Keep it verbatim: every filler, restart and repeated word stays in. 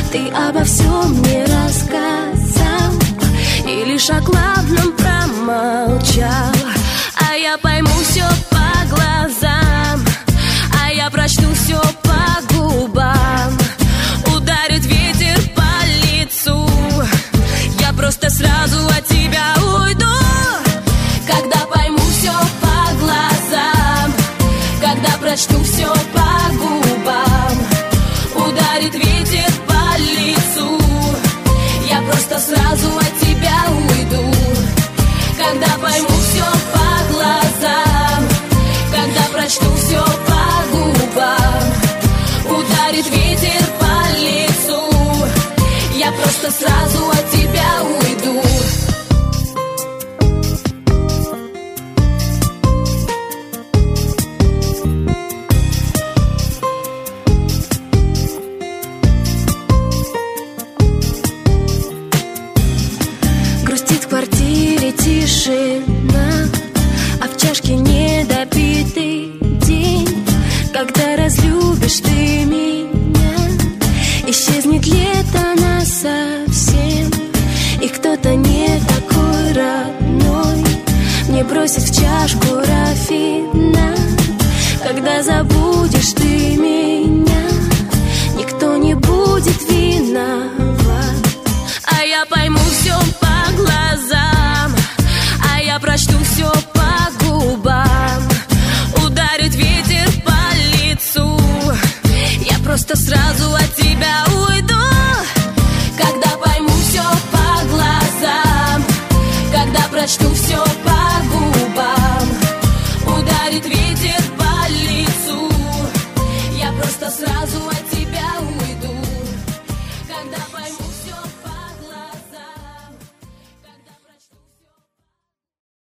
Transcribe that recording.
Ты обо всем мне рассказал и лишь о главном промолчал. А я пойму все по глазам, а я прочту все по губам. Ударит ветер по лицу, я просто сразу от тебя уйду. Когда пойму все по глазам, когда прочту все по губам. Ударит ветер по лицу, я просто сразу от тебя уйду. Когда пойму все по глазам, когда прочту все по губам. Ударит ветер по лицу, я просто сразу от тебя уйду. Грустит в квартире тишина, а в чашке недопитый день. Когда разлюбишь ты меня, исчезнет лето насовсем. И кто-то не такой родной мне бросит в чашку рафинад. Когда забудешь